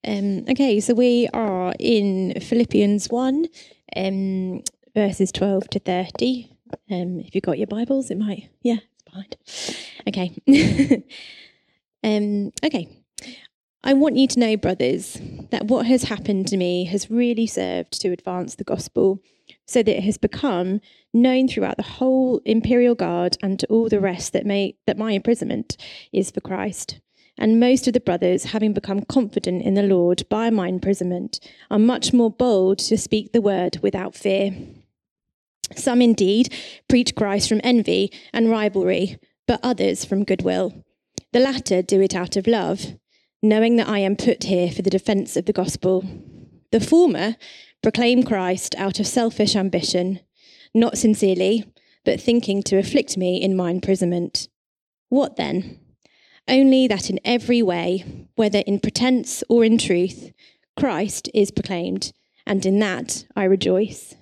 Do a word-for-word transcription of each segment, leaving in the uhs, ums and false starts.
Um, okay, so we are in Philippians one, um, verses twelve to thirty. Um, if you've got your Bibles, it might, yeah, it's behind. Okay. um, okay. I want you to know, brothers, that what has happened to me has really served to advance the gospel, so that it has become known throughout the whole imperial guard and to all the rest that may that my imprisonment is for Christ. And most of the brothers, having become confident in the Lord by my imprisonment, are much more bold to speak the word without fear. Some indeed preach Christ from envy and rivalry, but others from goodwill. The latter do it out of love, knowing that I am put here for the defence of the gospel. The former proclaim Christ out of selfish ambition, not sincerely, but thinking to afflict me in my imprisonment. What then? Only that in every way, whether in pretense or in truth, Christ is proclaimed, and in that I rejoice.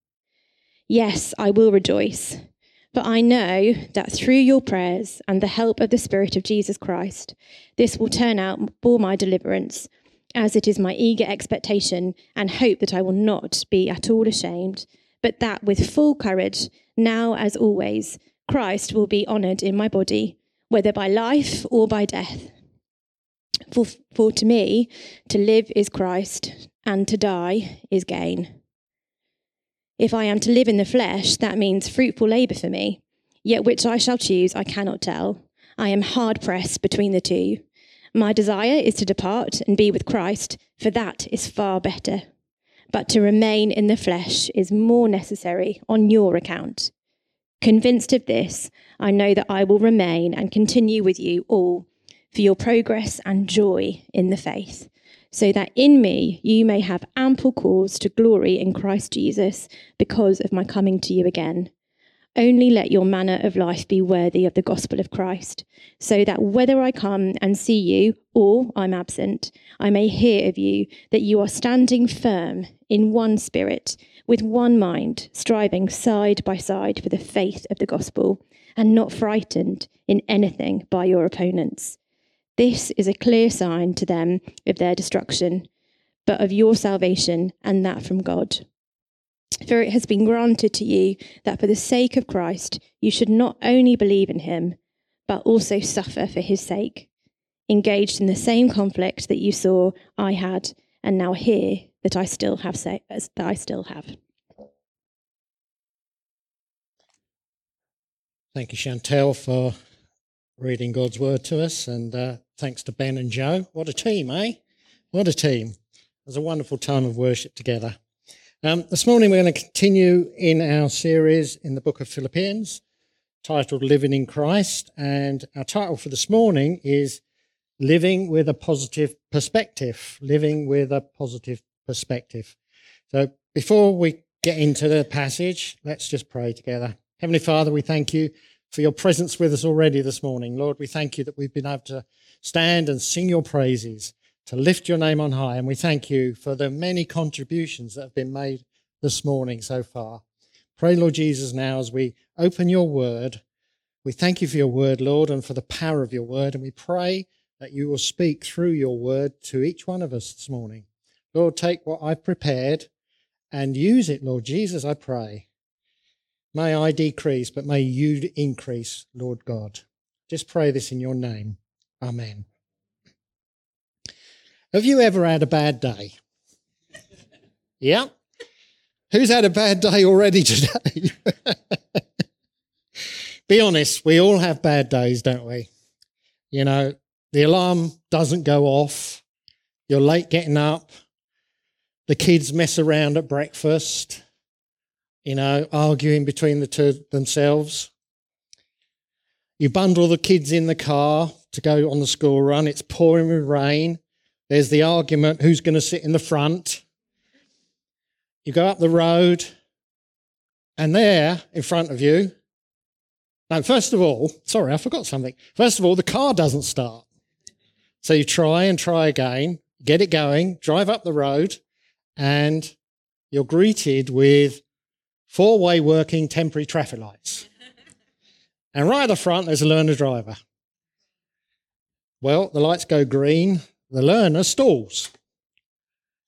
Yes, I will rejoice, for I know that through your prayers and the help of the Spirit of Jesus Christ, this will turn out for my deliverance, as it is my eager expectation and hope that I will not be at all ashamed, but that with full courage, now as always, Christ will be honoured in my body, whether by life or by death. For, for to me, to live is Christ, and to die is gain. If I am to live in the flesh, that means fruitful labour for me, yet which I shall choose I cannot tell. I am hard pressed between the two. My desire is to depart and be with Christ, for that is far better. But to remain in the flesh is more necessary on your account. Convinced of this, I know that I will remain and continue with you all for your progress and joy in the faith, so that in me you may have ample cause to glory in Christ Jesus because of my coming to you again. Only let your manner of life be worthy of the gospel of Christ, so that whether I come and see you or I'm absent, I may hear of you that you are standing firm in one spirit, with one mind, striving side by side for the faith of the gospel, and not frightened in anything by your opponents. This is a clear sign to them of their destruction, but of your salvation, and that from God. For it has been granted to you that for the sake of Christ you should not only believe in him, but also suffer for his sake, engaged in the same conflict that you saw I had, and now hear that I still have say, that I still have. Thank you, Chantel, for reading God's word to us, and uh, thanks to Ben and Joe. What a team, eh? What a team. It was a wonderful time of worship together. Um, this morning we're going to continue in our series in the book of Philippians, titled Living in Christ, and our title for this morning is Living with a Positive Perspective. Living with a Positive Perspective. So before we get into the passage, let's just pray together. Heavenly Father, we thank you for your presence with us already this morning. Lord, we thank you that we've been able to stand and sing your praises, to lift your name on high. And we thank you for the many contributions that have been made this morning so far. Pray, Lord Jesus, now as we open your word, we thank you for your word, Lord, and for the power of your word. And we pray that you will speak through your word to each one of us this morning. Lord, take what I've prepared and use it, Lord Jesus, I pray. May I decrease, but may you increase, Lord God. Just pray this in your name. Amen. Have you ever had a bad day? Yeah? Who's had a bad day already today? Be honest, we all have bad days, don't we? You know, the alarm doesn't go off. You're late getting up. The kids mess around at breakfast, you know, arguing between the two themselves. You bundle the kids in the car to go on the school run. It's pouring with rain. There's the argument, who's going to sit in the front? You go up the road, and there, in front of you, no, first of all, sorry, I forgot something. First of all, the car doesn't start. So you try and try again, get it going, drive up the road, and you're greeted with four-way working temporary traffic lights. And right at the front, there's a learner driver. Well, the lights go green. The learner stalls.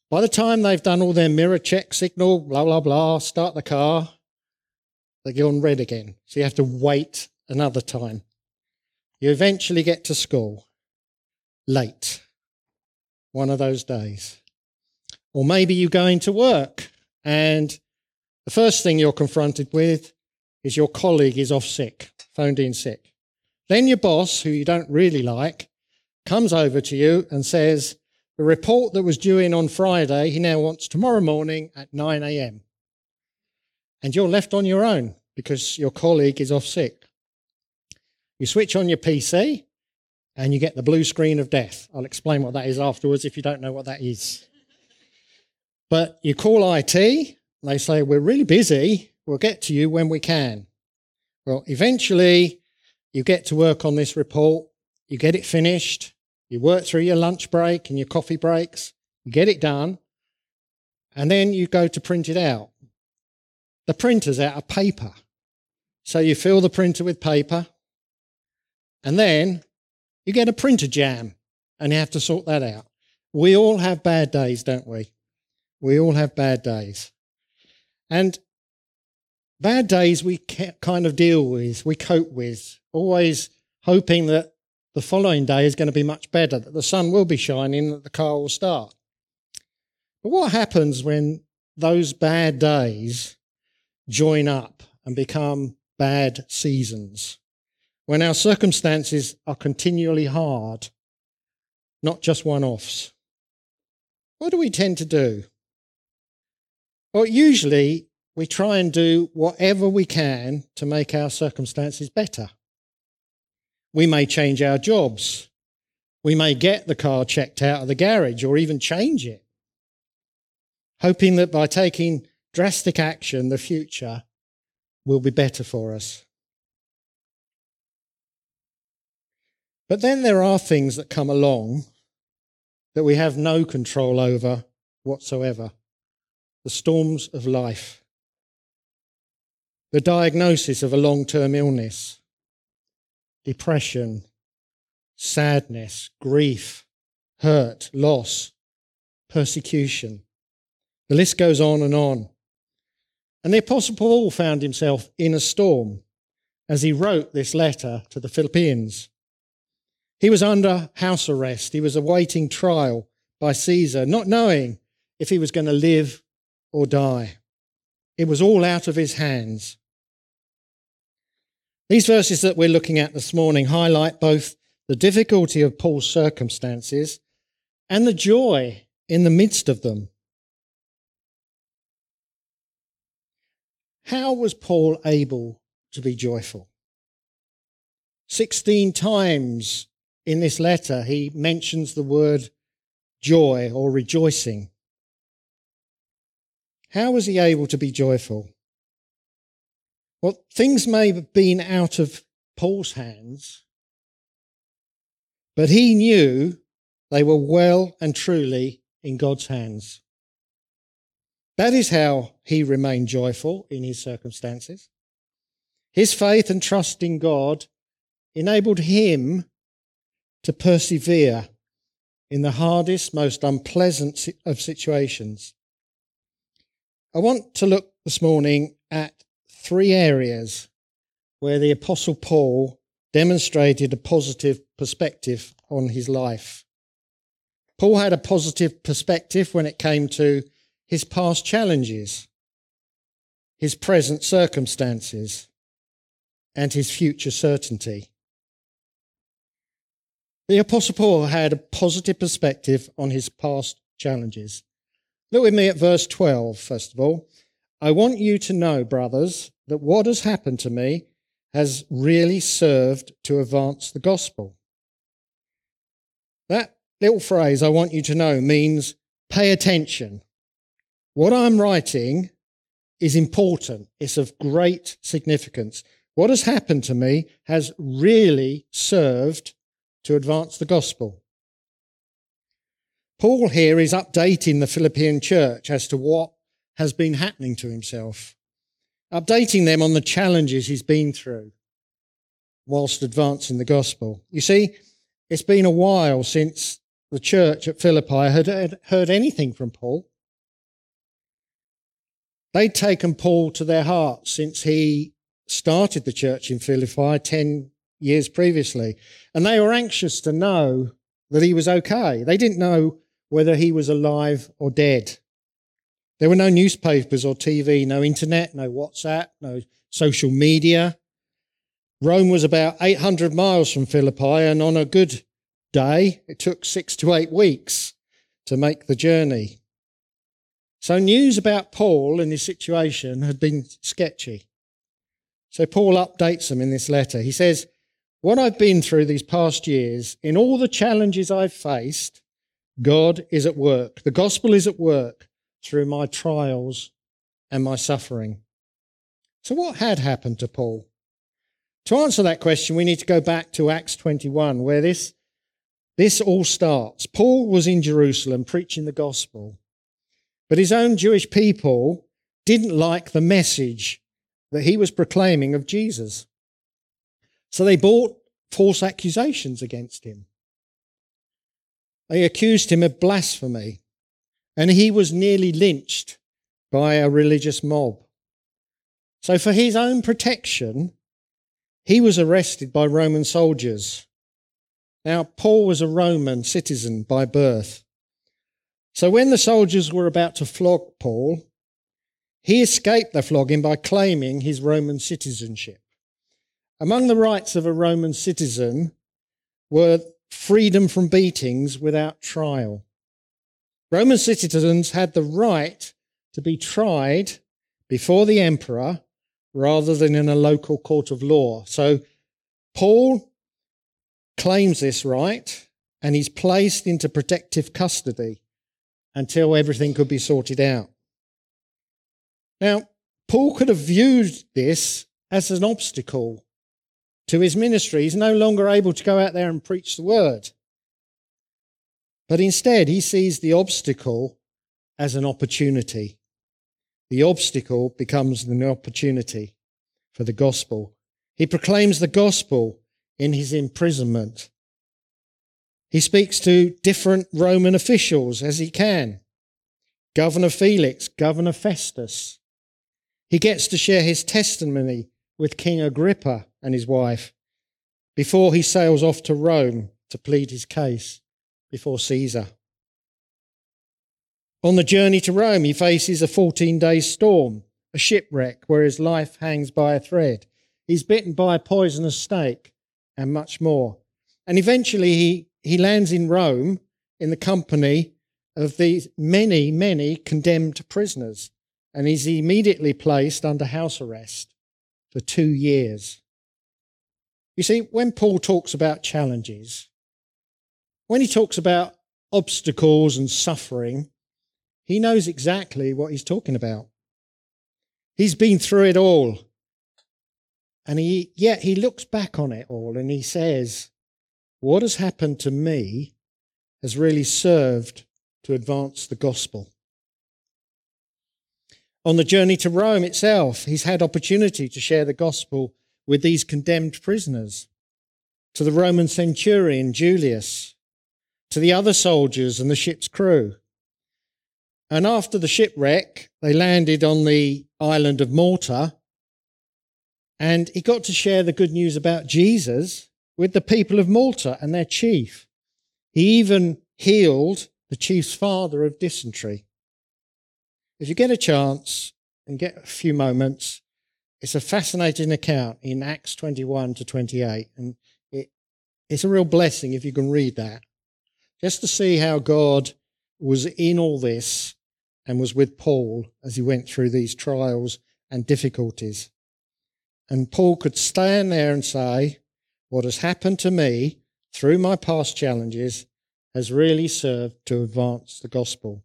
By the time they've done all their mirror check signal, blah, blah, blah, start the car, they go on red again. So you have to wait another time. You eventually get to school late, one of those days. Or maybe you go into work and the first thing you're confronted with is your colleague is off sick, phoned in sick. Then your boss, who you don't really like, comes over to you and says, the report that was due in on Friday, he now wants tomorrow morning at nine a.m. And you're left on your own because your colleague is off sick. You switch on your P C and you get the blue screen of death. I'll explain what that is afterwards if you don't know what that is. But you call I T, and they say, we're really busy, we'll get to you when we can. Well, eventually you get to work on this report, you get it finished, you work through your lunch break and your coffee breaks, you get it done, and then you go to print it out. The printer's out of paper. So you fill the printer with paper, and then you get a printer jam, and you have to sort that out. We all have bad days, don't we? We all have bad days. And bad days we kind of deal with, we cope with, always hoping that the following day is going to be much better, that the sun will be shining, that the car will start. But what happens when those bad days join up and become bad seasons? When our circumstances are continually hard, not just one-offs? What do we tend to do? Well, usually we try and do whatever we can to make our circumstances better. We may change our jobs. We may get the car checked out of the garage or even change it, hoping that by taking drastic action, the future will be better for us. But then there are things that come along that we have no control over whatsoever. The storms of life. The diagnosis of a long-term illness. Depression, sadness, grief, hurt, loss, persecution. The list goes on and on. And the Apostle Paul found himself in a storm as he wrote this letter to the Philippians. He was under house arrest. He was awaiting trial by Caesar, not knowing if he was going to live or die. It was all out of his hands. These verses that we're looking at this morning highlight both the difficulty of Paul's circumstances and the joy in the midst of them. How was Paul able to be joyful? Sixteen times in this letter he mentions the word joy or rejoicing. How was he able to be joyful? Well, things may have been out of Paul's hands, but he knew they were well and truly in God's hands. That is how he remained joyful in his circumstances. His faith and trust in God enabled him to persevere in the hardest, most unpleasant of situations. I want to look this morning at three areas where the Apostle Paul demonstrated a positive perspective on his life. Paul had a positive perspective when it came to his past challenges, his present circumstances, and his future certainty. The Apostle Paul had a positive perspective on his past challenges. Look with me at verse twelve, first of all. I want you to know, brothers, that what has happened to me has really served to advance the gospel. That little phrase, I want you to know, means pay attention. What I'm writing is important. It's of great significance. What has happened to me has really served to advance the gospel. Paul here is updating the Philippian church as to what has been happening to himself, updating them on the challenges he's been through whilst advancing the gospel. You see, it's been a while since the church at Philippi had heard anything from Paul. They'd taken Paul to their hearts since he started the church in Philippi ten years previously, and they were anxious to know that he was okay. They didn't know whether he was alive or dead. There were no newspapers or T V, no internet, no WhatsApp, no social media. Rome was about eight hundred miles from Philippi, and on a good day, it took six to eight weeks to make the journey. So news about Paul and his situation had been sketchy. So Paul updates them in this letter. He says, "What I've been through these past years, in all the challenges I've faced, God is at work. The gospel is at work through my trials and my suffering." So what had happened to Paul? To answer that question, we need to go back to Acts twenty-one, where this, this all starts. Paul was in Jerusalem preaching the gospel, but his own Jewish people didn't like the message that he was proclaiming of Jesus. So they brought false accusations against him. They accused him of blasphemy, and he was nearly lynched by a religious mob. So for his own protection, he was arrested by Roman soldiers. Now, Paul was a Roman citizen by birth. So when the soldiers were about to flog Paul, he escaped the flogging by claiming his Roman citizenship. Among the rights of a Roman citizen were freedom from beatings without trial. Roman citizens had the right to be tried before the emperor rather than in a local court of law. So Paul claims this right, and he's placed into protective custody until everything could be sorted out. Now, Paul could have viewed this as an obstacle to his ministry. He's no longer able to go out there and preach the word. But instead, he sees the obstacle as an opportunity. The obstacle becomes an opportunity for the gospel. He proclaims the gospel in his imprisonment. He speaks to different Roman officials as he can. Governor Felix, Governor Festus. He gets to share his testimony with King Agrippa and his wife before he sails off to Rome to plead his case before Caesar. On the journey to Rome, he faces a fourteen-day storm, a shipwreck where his life hangs by a thread. He's bitten by a poisonous snake and much more. And eventually he, he lands in Rome in the company of these many, many condemned prisoners, and he's immediately placed under house arrest for two years. You see, when Paul talks about challenges, when he talks about obstacles and suffering, he knows exactly what he's talking about. He's been through it all. And he, yet he looks back on it all and he says, what has happened to me has really served to advance the gospel. On the journey to Rome itself, he's had opportunity to share the gospel with these condemned prisoners, to the Roman centurion Julius, to the other soldiers and the ship's crew. And after the shipwreck, they landed on the island of Malta, and he got to share the good news about Jesus with the people of Malta and their chief. He even healed the chief's father of dysentery. If you get a chance and get a few moments, it's a fascinating account in Acts twenty-one to twenty-eight, and it, it's a real blessing if you can read that, just to see how God was in all this and was with Paul as he went through these trials and difficulties. And Paul could stand there and say, what has happened to me through my past challenges has really served to advance the gospel.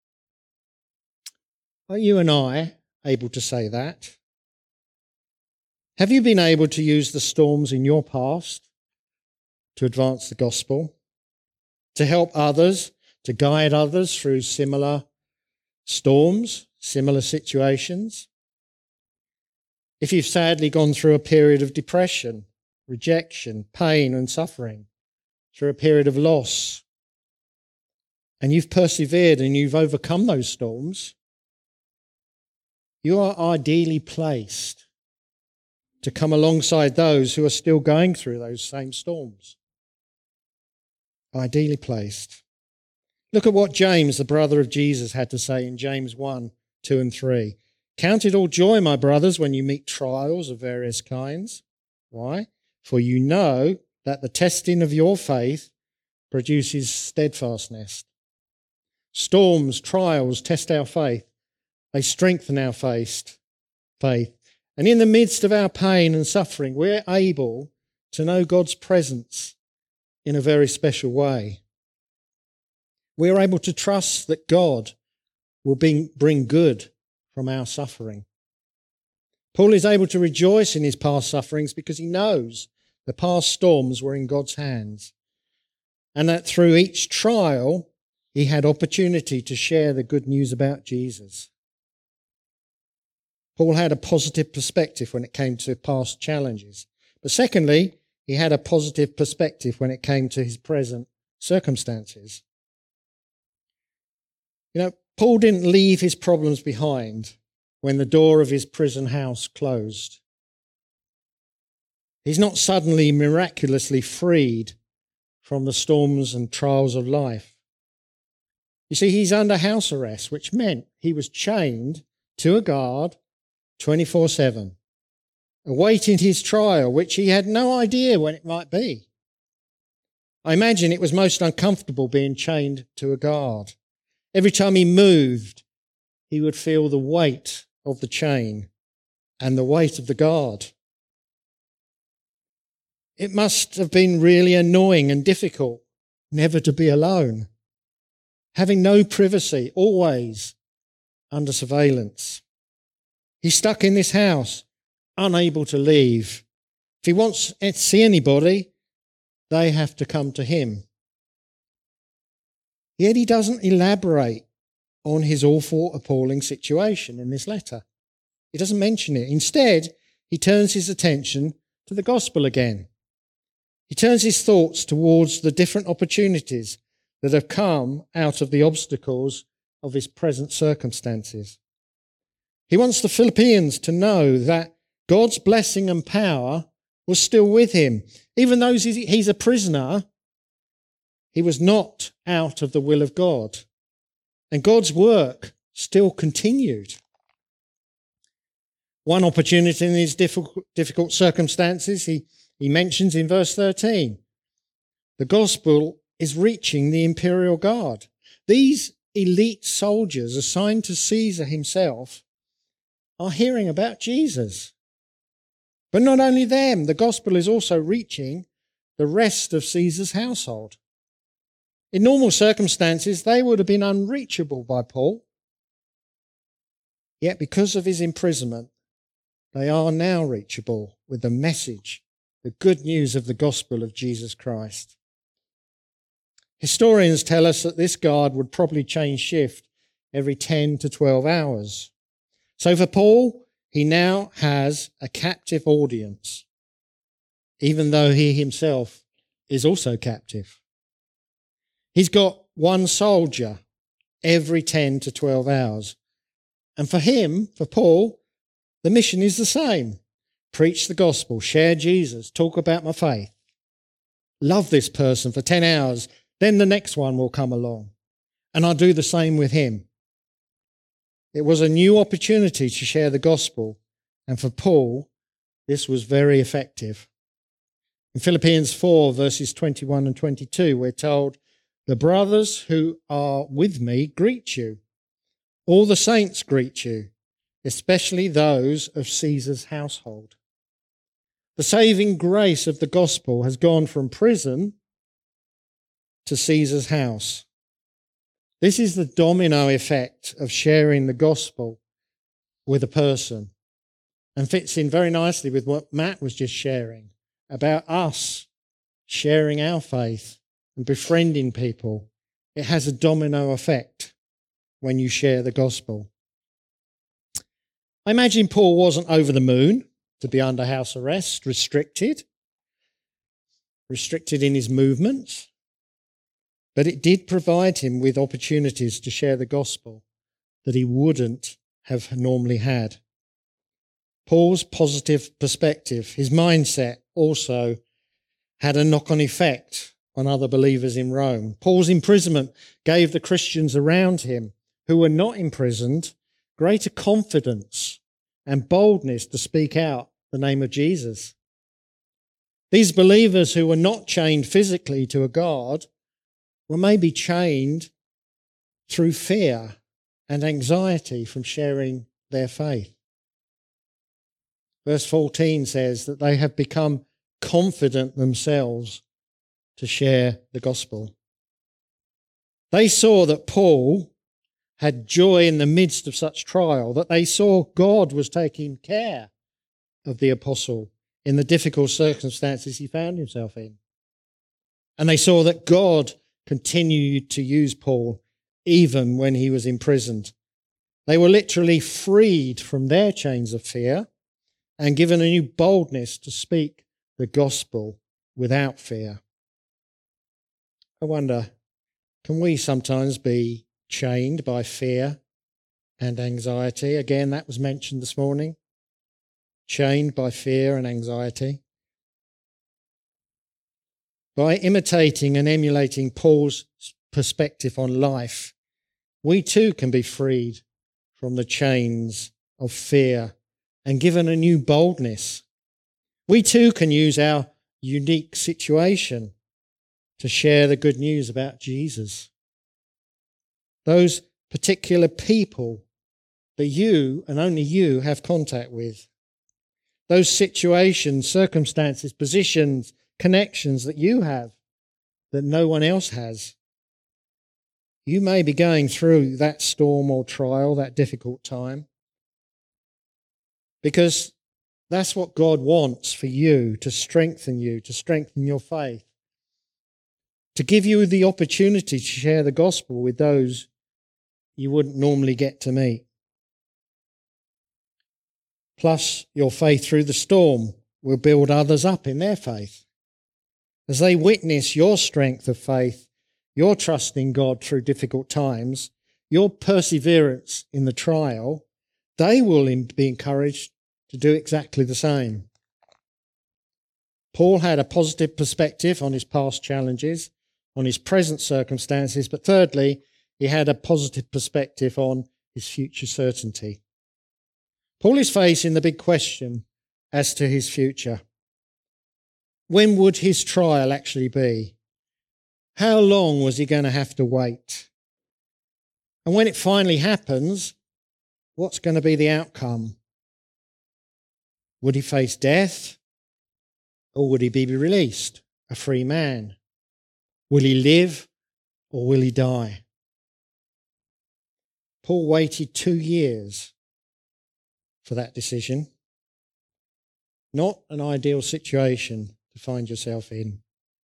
Are you and I able to say that? Have you been able to use the storms in your past to advance the gospel, to help others, to guide others through similar storms, similar situations? If you've sadly gone through a period of depression, rejection, pain and suffering, through a period of loss, and you've persevered and you've overcome those storms, you are ideally placed to come alongside those who are still going through those same storms. Ideally placed. Look at what James, the brother of Jesus, had to say in James one, two and three. Count it all joy, my brothers, when you meet trials of various kinds. Why? For you know that the testing of your faith produces steadfastness. Storms, trials test our faith. They strengthen our faith. Faith. And in the midst of our pain and suffering, we're able to know God's presence in a very special way. We're able to trust that God will bring, bring good from our suffering. Paul is able to rejoice in his past sufferings because he knows the past storms were in God's hands, and that through each trial he had opportunity to share the good news about Jesus. Paul had a positive perspective when it came to past challenges. But secondly, he had a positive perspective when it came to his present circumstances. You know, Paul didn't leave his problems behind when the door of his prison house closed. He's not suddenly miraculously freed from the storms and trials of life. You see, he's under house arrest, which meant he was chained to a guard twenty-four seven, awaiting his trial, which he had no idea when it might be. I imagine it was most uncomfortable being chained to a guard. Every time he moved, he would feel the weight of the chain and the weight of the guard. It must have been really annoying and difficult never to be alone, having no privacy, always under surveillance. He's stuck in this house, unable to leave. If he wants to see anybody, they have to come to him. Yet he doesn't elaborate on his awful, appalling situation in this letter. He doesn't mention it. Instead, he turns his attention to the gospel again. He turns his thoughts towards the different opportunities that have come out of the obstacles of his present circumstances. He wants the Philippians to know that God's blessing and power was still with him. Even though he's a prisoner, he was not out of the will of God. And God's work still continued. One opportunity in these difficult, difficult circumstances, he, he mentions in verse thirteen. The gospel is reaching the imperial guard. These elite soldiers assigned to Caesar himself are hearing about Jesus. But not only them, the gospel is also reaching the rest of Caesar's household. In normal circumstances, they would have been unreachable by Paul. Yet because of his imprisonment, they are now reachable with the message, the good news of the gospel of Jesus Christ. Historians tell us that this guard would probably change shift every ten to twelve hours. So for Paul, he now has a captive audience, even though he himself is also captive. He's got one soldier every ten to twelve hours. And for him, for Paul, the mission is the same. Preach the gospel, share Jesus, talk about my faith. Love this person for ten hours, then the next one will come along. And I'll do the same with him. It was a new opportunity to share the gospel, and for Paul, this was very effective. In Philippians four, verses twenty-one and twenty-two, we're told, the brothers who are with me greet you. All the saints greet you, especially those of Caesar's household. The saving grace of the gospel has gone from prison to Caesar's house. This is the domino effect of sharing the gospel with a person, and fits in very nicely with what Matt was just sharing about us sharing our faith and befriending people. It has a domino effect when you share the gospel. I imagine Paul wasn't over the moon to be under house arrest, restricted, restricted in his movements. But it did provide him with opportunities to share the gospel that he wouldn't have normally had. Paul's positive perspective, his mindset, also had a knock-on effect on other believers in Rome. Paul's imprisonment gave the Christians around him who were not imprisoned greater confidence and boldness to speak out the name of Jesus. These believers who were not chained physically to a guard were maybe chained through fear and anxiety from sharing their faith. Verse fourteen says that they have become confident themselves to share the gospel. They saw that Paul had joy in the midst of such trial, that they saw God was taking care of the apostle in the difficult circumstances he found himself in. And they saw that God continued to use Paul even when he was imprisoned. They were literally freed from their chains of fear and given a new boldness to speak the gospel without fear. I wonder, can we sometimes be chained by fear and anxiety? Again, that was mentioned this morning. Chained by fear and anxiety. By imitating and emulating Paul's perspective on life, we too can be freed from the chains of fear and given a new boldness. We too can use our unique situation to share the good news about Jesus. Those particular people that you and only you have contact with. Those situations, circumstances, positions, connections that you have that no one else has. You may be going through that storm or trial, that difficult time, because that's what God wants for you, to strengthen you, to strengthen your faith, to give you the opportunity to share the gospel with those you wouldn't normally get to meet. Plus, your faith through the storm will build others up in their faith. As they witness your strength of faith, your trust in God through difficult times, your perseverance in the trial, they will be encouraged to do exactly the same. Paul had a positive perspective on his past challenges, on his present circumstances, but thirdly, he had a positive perspective on his future certainty. Paul is facing the big question as to his future. When would his trial actually be? How long was he going to have to wait? And when it finally happens, what's going to be the outcome? Would he face death? Or would he be released, a free man? Will he live or will he die? Paul waited two years for that decision. Not an ideal situation to find yourself in.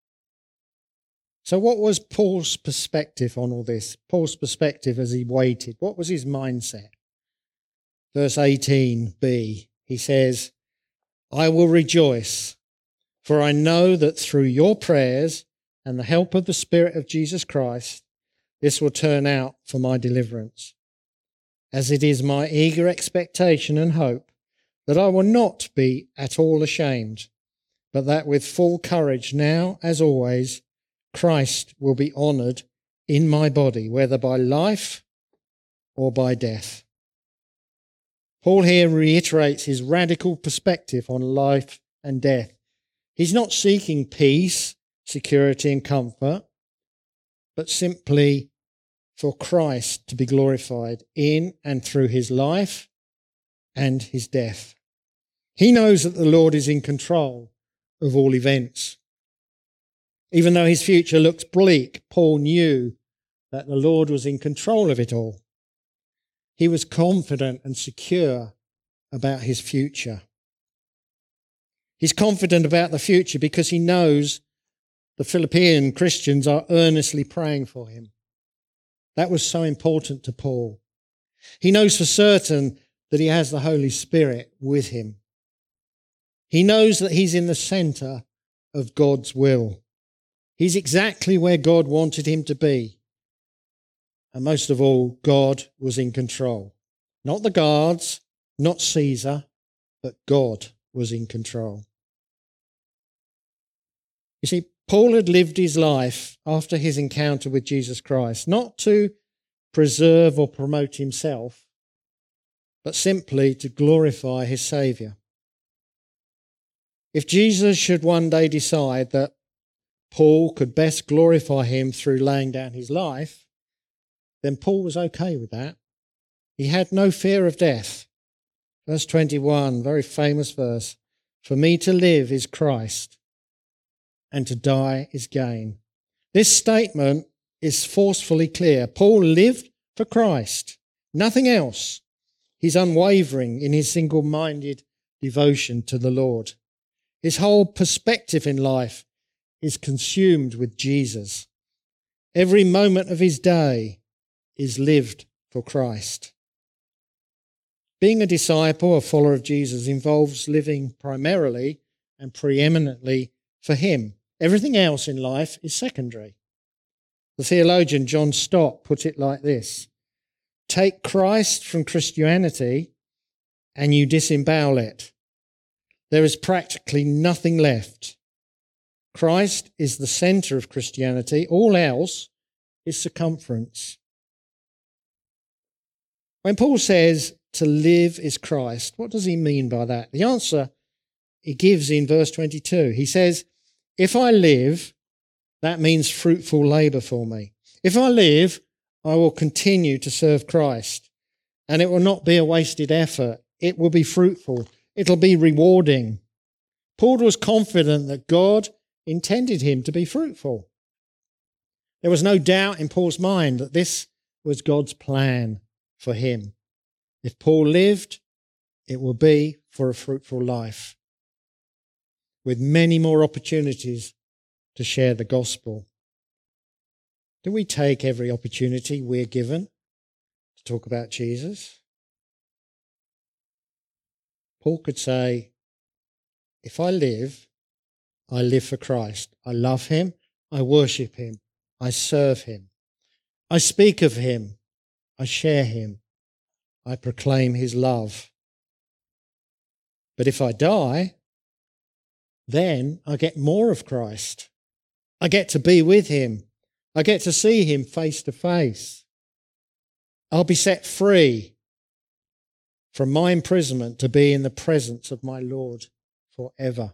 So what was Paul's perspective on all this? Paul's perspective as he waited. What was his mindset? Verse eighteen b, he says, I will rejoice, for I know that through your prayers and the help of the Spirit of Jesus Christ, this will turn out for my deliverance, as it is my eager expectation and hope that I will not be at all ashamed, but that with full courage now, as always, Christ will be honoured in my body, whether by life or by death. Paul here reiterates his radical perspective on life and death. He's not seeking peace, security and comfort, but simply for Christ to be glorified in and through his life and his death. He knows that the Lord is in control of all events. Even though his future looks bleak, Paul knew that the Lord was in control of it all. He was confident and secure about his future. He's confident about the future because he knows the Philippian Christians are earnestly praying for him. That was so important to Paul. He knows for certain that he has the Holy Spirit with him. He knows that he's in the centre of God's will. He's exactly where God wanted him to be. And most of all, God was in control. Not the guards, not Caesar, but God was in control. You see, Paul had lived his life after his encounter with Jesus Christ, not to preserve or promote himself, but simply to glorify his Saviour. If Jesus should one day decide that Paul could best glorify him through laying down his life, then Paul was okay with that. He had no fear of death. Verse twenty-one, very famous verse. For me to live is Christ, and to die is gain. This statement is forcefully clear. Paul lived for Christ, nothing else. He's unwavering in his single-minded devotion to the Lord. His whole perspective in life is consumed with Jesus. Every moment of his day is lived for Christ. Being a disciple, a follower of Jesus, involves living primarily and preeminently for him. Everything else in life is secondary. The theologian John Stott put it like this: take Christ from Christianity and you disembowel it. There is practically nothing left. Christ is the centre of Christianity. All else is circumference. When Paul says to live is Christ, what does he mean by that? The answer he gives in verse twenty-two. He says, if I live, that means fruitful labour for me. If I live, I will continue to serve Christ, and it will not be a wasted effort. It will be fruitful. It'll be rewarding. Paul was confident that God intended him to be fruitful. There was no doubt in Paul's mind that this was God's plan for him. If Paul lived, it will be for a fruitful life, with many more opportunities to share the gospel. Do we take every opportunity we're given to talk about Jesus? Paul could say, if I live, I live for Christ. I love him, I worship him, I serve him, I speak of him, I share him, I proclaim his love. But if I die, then I get more of Christ. I get to be with him. I get to see him face to face. I'll be set free from my imprisonment to be in the presence of my Lord forever.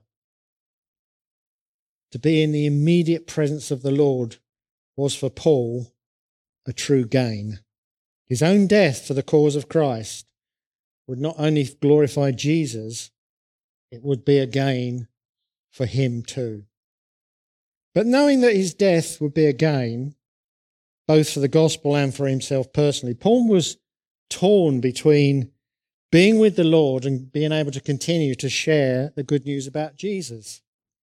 To be in the immediate presence of the Lord was for Paul a true gain. His own death for the cause of Christ would not only glorify Jesus, it would be a gain for him too. But knowing that his death would be a gain, both for the gospel and for himself personally, Paul was torn between being with the Lord and being able to continue to share the good news about Jesus.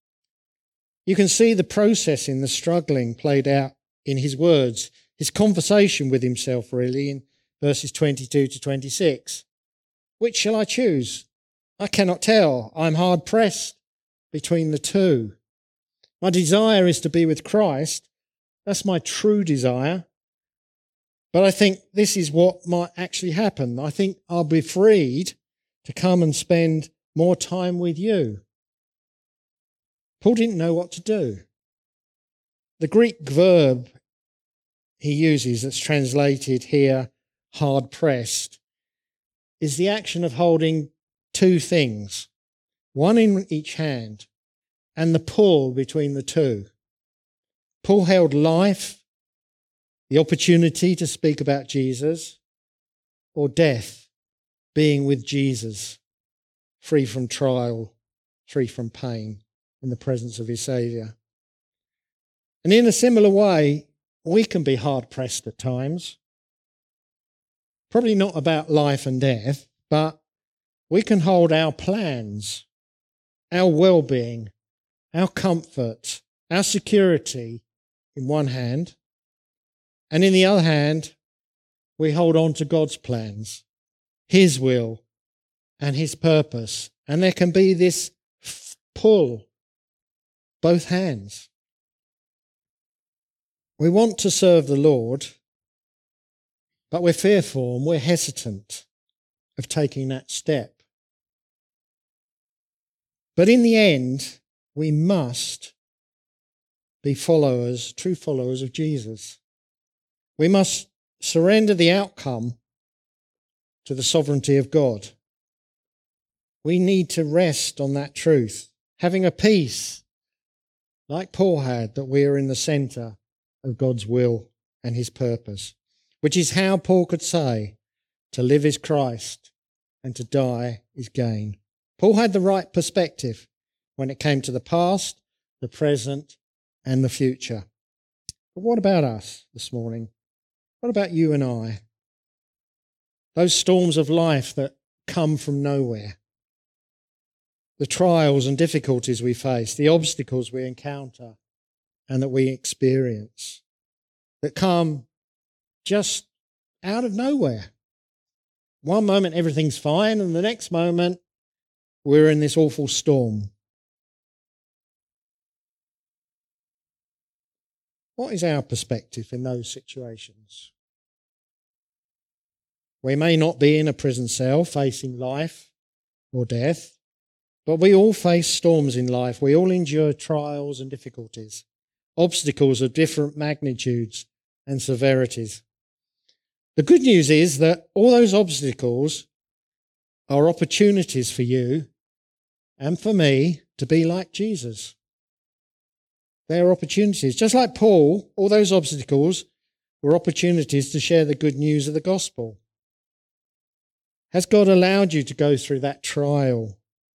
You can see the process in the struggling played out in his words, his conversation with himself really in verses twenty-two to twenty-six. Which shall I choose? I cannot tell. I'm hard pressed between the two. My desire is to be with Christ. That's my true desire. But I think this is what might actually happen. I think I'll be freed to come and spend more time with you. Paul didn't know what to do. The Greek verb he uses that's translated here, hard pressed, is the action of holding two things, one in each hand, and the pull between the two. Paul held life, the opportunity to speak about Jesus, or death, being with Jesus, free from trial, free from pain, in the presence of his Saviour. And in a similar way, we can be hard-pressed at times. Probably not about life and death, but we can hold our plans, our well-being, our comfort, our security in one hand, and in the other hand, we hold on to God's plans, his will and his purpose. And there can be this pull, both hands. We want to serve the Lord, but we're fearful and we're hesitant of taking that step. But in the end, we must be followers, true followers of Jesus. We must surrender the outcome to the sovereignty of God. We need to rest on that truth, having a peace, like Paul had, that we are in the centre of God's will and his purpose, which is how Paul could say, to live is Christ and to die is gain. Paul had the right perspective when it came to the past, the present, and the future. But what about us this morning? What about you and I? Those storms of life that come from nowhere. The trials and difficulties we face, the obstacles we encounter and that we experience, that come just out of nowhere. One moment everything's fine, and the next moment we're in this awful storm. What is our perspective in those situations? We may not be in a prison cell facing life or death, but we all face storms in life. We all endure trials and difficulties, obstacles of different magnitudes and severities. The good news is that all those obstacles are opportunities for you and for me to be like Jesus. They are opportunities. Just like Paul, all those obstacles were opportunities to share the good news of the gospel. Has God allowed you to go through that trial?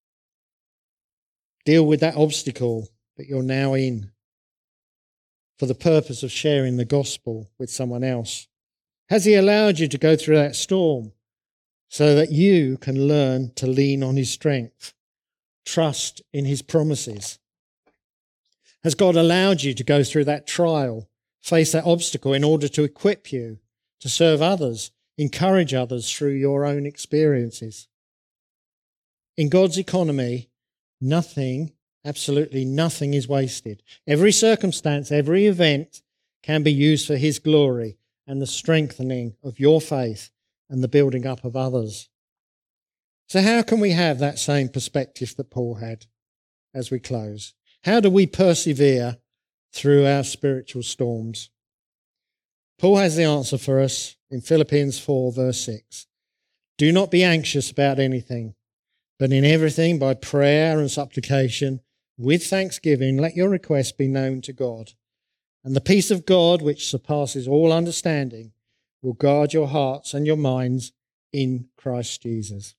Deal with that obstacle that you're now in for the purpose of sharing the gospel with someone else? Has he allowed you to go through that storm so that you can learn to lean on his strength, trust in his promises? Has God allowed you to go through that trial, face that obstacle in order to equip you to serve others, encourage others through your own experiences? In God's economy, nothing, absolutely nothing is wasted. Every circumstance, every event can be used for his glory and the strengthening of your faith and the building up of others. So how can we have that same perspective that Paul had as we close? How do we persevere through our spiritual storms? Paul has the answer for us in Philippians four, verse six. Do not be anxious about anything, but in everything by prayer and supplication, with thanksgiving, let your requests be known to God. And the peace of God, which surpasses all understanding, will guard your hearts and your minds in Christ Jesus.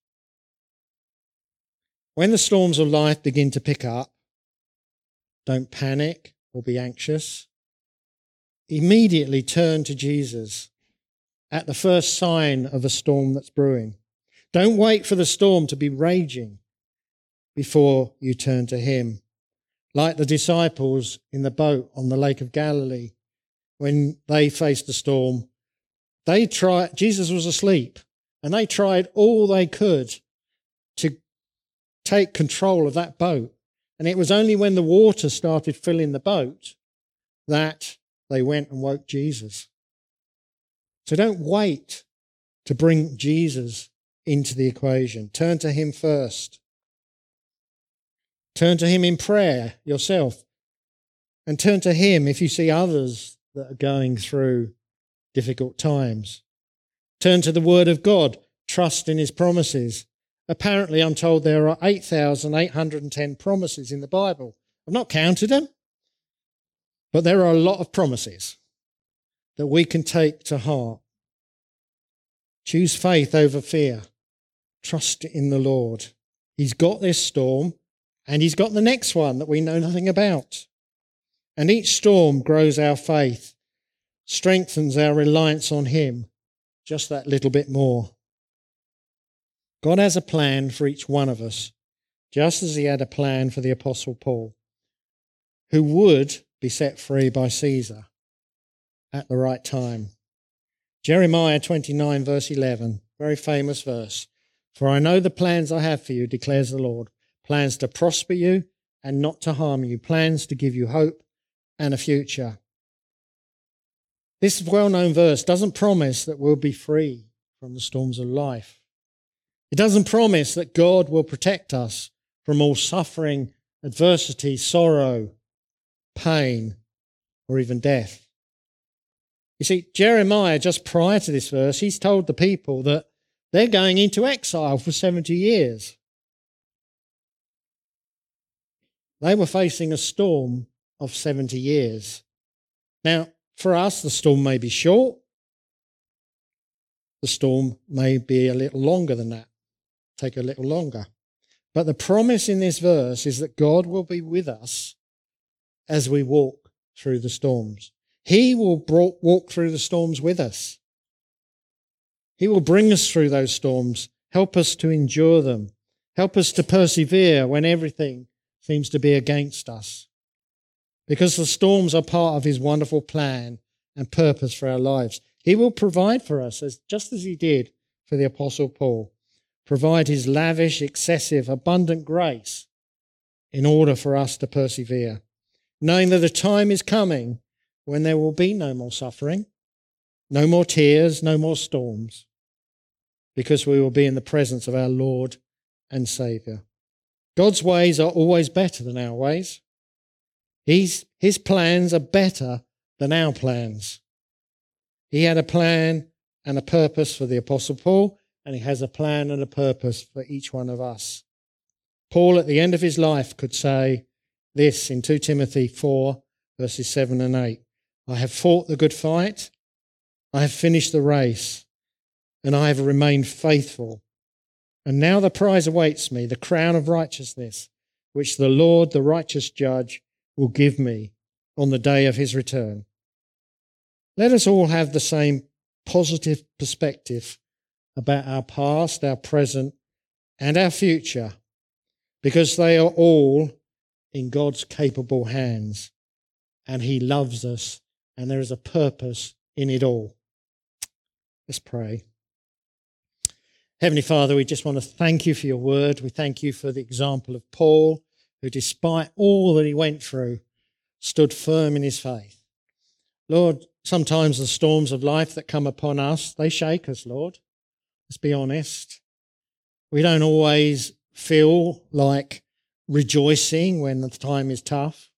When the storms of life begin to pick up, don't panic or be anxious. Immediately turn to Jesus at the first sign of a storm that's brewing. Don't wait for the storm to be raging before you turn to him. Like the disciples in the boat on the Lake of Galilee, when they faced the storm, they tried, Jesus was asleep, and they tried all they could to take control of that boat. And it was only when the water started filling the boat that they went and woke Jesus. So don't wait to bring Jesus into the equation. Turn to him first. Turn to him in prayer yourself. And turn to him if you see others that are going through difficult times. Turn to the word of God. Trust in his promises. Apparently, I'm told there are eight thousand eight hundred ten promises in the Bible. I've not counted them, but there are a lot of promises that we can take to heart. Choose faith over fear. Trust in the Lord. He's got this storm, and he's got the next one that we know nothing about. And each storm grows our faith, strengthens our reliance on him just that little bit more. God has a plan for each one of us, just as he had a plan for the Apostle Paul, who would be set free by Caesar at the right time. Jeremiah twenty-nine, verse eleven, very famous verse. For I know the plans I have for you, declares the Lord, plans to prosper you and not to harm you, plans to give you hope and a future. This well-known verse doesn't promise that we'll be free from the storms of life. It doesn't promise that God will protect us from all suffering, adversity, sorrow, pain, or even death. You see, Jeremiah, just prior to this verse, he's told the people that they're going into exile for seventy years. They were facing a storm of seventy years. Now, for us, the storm may be short. The storm may be a little longer than that, take a little longer. But the promise in this verse is that God will be with us as we walk through the storms. He will walk through the storms with us. He will bring us through those storms, help us to endure them, help us to persevere when everything seems to be against us. Because the storms are part of his wonderful plan and purpose for our lives. He will provide for us, as just as he did for the Apostle Paul, provide his lavish, excessive, abundant grace in order for us to persevere, knowing that a time is coming when there will be no more suffering, no more tears, no more storms, because we will be in the presence of our Lord and Saviour. God's ways are always better than our ways. He's, his plans are better than our plans. He had a plan and a purpose for the Apostle Paul, and he has a plan and a purpose for each one of us. Paul, at the end of his life, could say this in Second Timothy four, verses seven and eight. I have fought the good fight, I have finished the race, and I have remained faithful. And now the prize awaits me, the crown of righteousness, which the Lord, the righteous judge, will give me on the day of his return. Let us all have the same positive perspective about our past, our present, and our future, because they are all in God's capable hands, and he loves us, and there is a purpose in it all. Let's pray. Heavenly Father, we just want to thank you for your word. We thank you for the example of Paul, who, despite all that he went through, stood firm in his faith. Lord, sometimes the storms of life that come upon us, they shake us, Lord. Let's be honest. We don't always feel like rejoicing when the time is tough.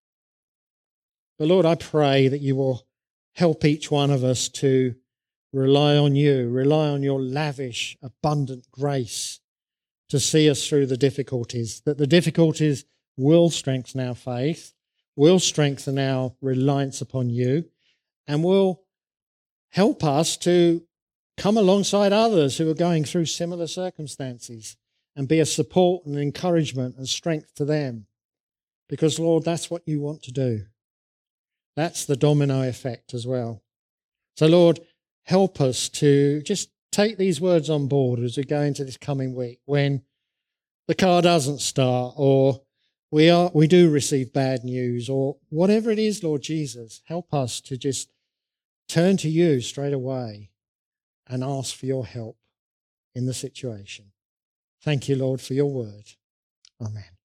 But Lord, I pray that you will help each one of us to rely on you, rely on your lavish, abundant grace to see us through the difficulties, that the difficulties will strengthen our faith, will strengthen our reliance upon you, and will help us to come alongside others who are going through similar circumstances and be a support and encouragement and strength to them. Because, Lord, that's what you want to do. That's the domino effect as well. So, Lord, help us to just take these words on board as we go into this coming week when the car doesn't start, or we are we do receive bad news, or whatever it is, Lord Jesus. Help us to just turn to you straight away and ask for your help in the situation. Thank you, Lord, for your word. Amen.